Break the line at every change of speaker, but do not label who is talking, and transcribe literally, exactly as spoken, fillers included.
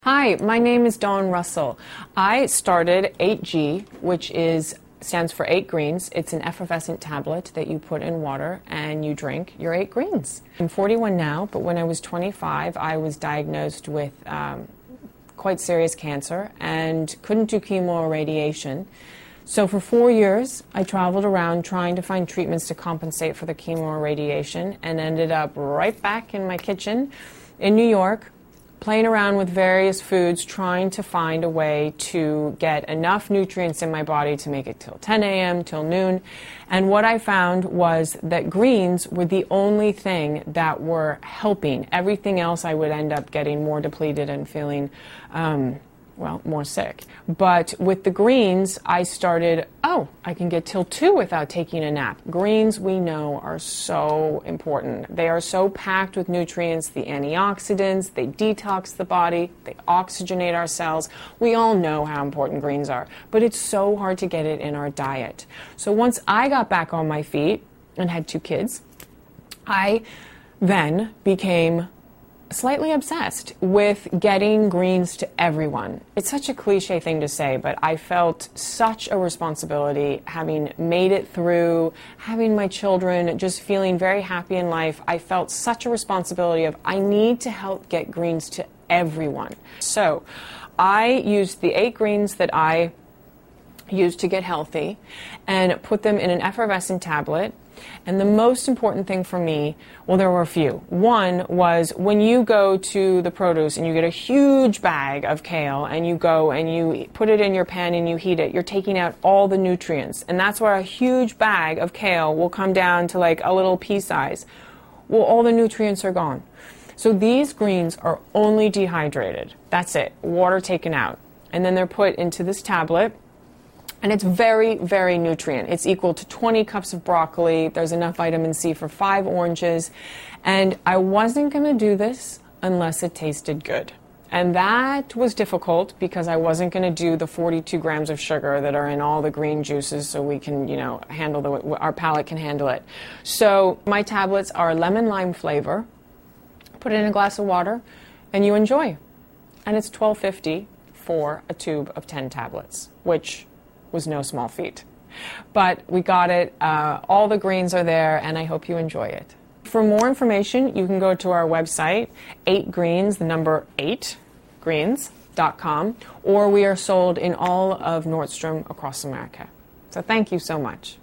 Hi, my name is Dawn Russell. I started eight G, which is stands for eight greens. It's an effervescent tablet that you put in water and you drink your eight greens. I'm forty-one now, but when I was twenty-five, I was diagnosed with um, quite serious cancer and couldn't do chemo or radiation. So for four years, I traveled around trying to find treatments to compensate for the chemo or radiation and ended up right back in my kitchen in New York, playing around with various foods, trying to find a way to get enough nutrients in my body to make it till ten A M, till noon. And what I found was that greens were the only thing that were helping. Everything else I would end up getting more depleted and feeling, um, well, more sick. But with the greens, I started, oh, I can get till two without taking a nap. Greens, we know, are so important. They are so packed with nutrients, the antioxidants, they detox the body, they oxygenate our cells. We all know how important greens are, but it's so hard to get it in our diet. So once I got back on my feet and had two kids, I then became slightly obsessed with getting greens to everyone. It's such a cliche thing to say, but I felt such a responsibility having made it through, having my children, just feeling very happy in life. I felt such a responsibility of I need to help get greens to everyone. So I used the eight greens that I used to get healthy and put them in an effervescent tablet. And the most important thing for me, well, there were a few. One was when you go to the produce and you get a huge bag of kale and you go and you put it in your pan and you heat it, you're taking out all the nutrients. And that's where a huge bag of kale will come down to like a little pea size. Well, all the nutrients are gone. So these greens are only dehydrated. That's it. Water taken out. And then they're put into this tablet. And it's very, very nutrient. It's equal to twenty cups of broccoli. There's enough vitamin C for five oranges. And I wasn't going to do this unless it tasted good. And that was difficult because I wasn't going to do the forty-two grams of sugar that are in all the green juices so we can, you know, handle the, our palate can handle it. So my tablets are lemon lime flavor. Put it in a glass of water and you enjoy. And it's twelve fifty for a tube of ten tablets, which was no small feat. But we got it. Uh, all the greens are there, and I hope you enjoy it. For more information, you can go to our website, eight greens, the number eight, greens dot com, or we are sold in all of Nordstrom across America. So thank you so much.